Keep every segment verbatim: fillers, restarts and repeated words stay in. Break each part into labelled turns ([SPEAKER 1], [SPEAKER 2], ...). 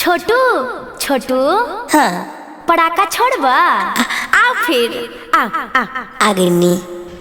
[SPEAKER 1] छोटू छोटू
[SPEAKER 2] हाँ
[SPEAKER 1] पड़ाका छोड़बा आओ फिर आओ आओ
[SPEAKER 2] आगे नी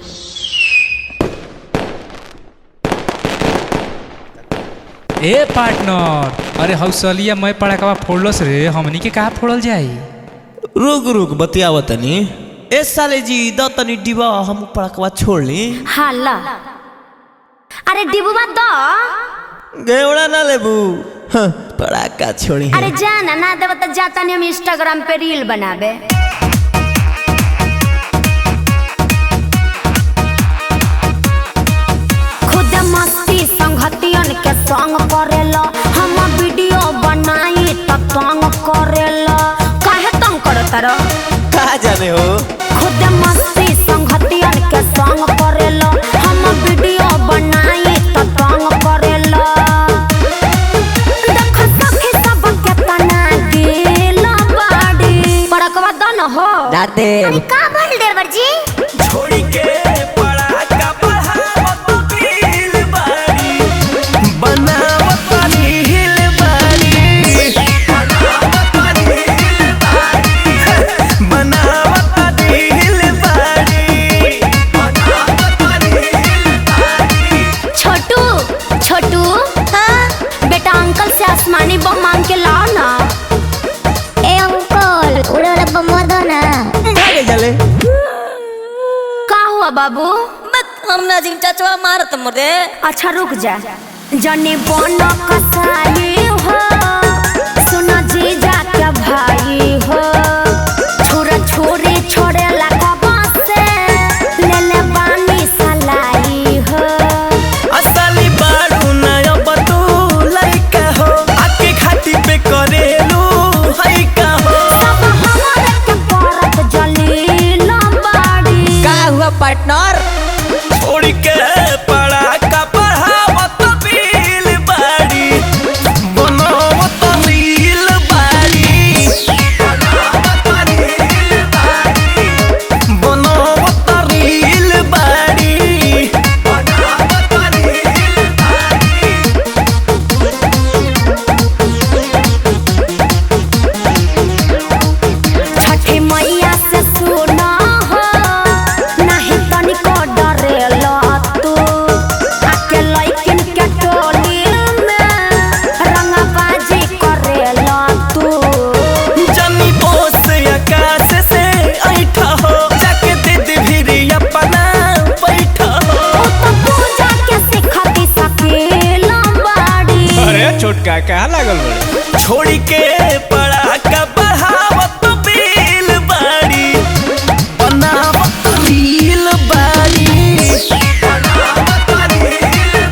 [SPEAKER 3] ए पार्टनर, अरे हौसलिया मैं पड़ाकवा फोड़लस रे, हमनी के कहा फोड़ल जाई?
[SPEAKER 4] रुक रुक बतियाव तनी। ए साले जी द तनी डिबा हम पड़ाकवा छोड़ ली।
[SPEAKER 1] हाँ ला। अरे डिबुआ दो।
[SPEAKER 4] गेवड़ा ना लेबू। हाँ, पड़ाका छोड़ी है।
[SPEAKER 1] अरे जाना ना देव तो जाता नहीं हम इंस्टाग्राम पे रील बनाबे। खुद मस्ती संगतियन के संग करेला, हम वीडियो बनाई तो तंग करेला। काहे तंग करत रो?
[SPEAKER 4] कहा जाने हो?
[SPEAKER 1] खुद मस्ती संगतियन के संग करेला, हम वीडियो बनाई तो तंग करेला। देख सखी सब के तना गेला बाड़ी। पड़कवा दो न हो।
[SPEAKER 2] दादे
[SPEAKER 1] अरे का बोल देवर जी?
[SPEAKER 4] छोड़ी के पड़ाका बढ़ावत रील बाड़ी, बनावत रील बाड़ी, बनावत रील बाड़ी।
[SPEAKER 1] छोटू छोटू हाँ बेटा अंकल से आसमानी बम मांग के लाओ ना।
[SPEAKER 2] ए अंकल उड़े वाला बम दो ना।
[SPEAKER 4] भागे चले।
[SPEAKER 1] का हुआ बाबू?
[SPEAKER 2] हम ना जिम चाचवा मारत मुरे।
[SPEAKER 1] अच्छा रुक जा। जनी बन कसाई हो, सुना जीजा क्या भाई हो। छोरा छोरी छोड़े लगा से, ले ले बानी सलाई हो।
[SPEAKER 4] असली बारू नया बतू लइका हो, आके घाटी पे करेलू हई का हो।
[SPEAKER 1] सब हमारे के परत जलील बाड़ी।
[SPEAKER 2] का हुआ पार्टनर?
[SPEAKER 4] छोड़ी के पड़ाका बढ़ावत रील बाड़ी, बनावत रील बाड़ी, बनावत रील बाड़ी।
[SPEAKER 1] छठी मैया से सुना हो, नहीं तनिको डरेला तू। आके लइकिन के टोली में रंगबाजी करेला तू।
[SPEAKER 4] जनी बोस आकाश से ऐठा हो, जाके दे दे भिरी अपना बैठा हो।
[SPEAKER 1] ओ तो पूजा के सिखती सकेला बाड़ी।
[SPEAKER 3] अरे छोटका कहा लागल बड़े?
[SPEAKER 4] छोड़ी के पड़ाका बढ़ावत रील बाड़ी, बनावत रील बाड़ी, बनावत रील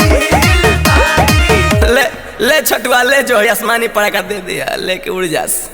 [SPEAKER 4] बाड़ी। ले ले छटवा ले जो आसमानी पड़ाका दे दिया, लेके उड़ जास।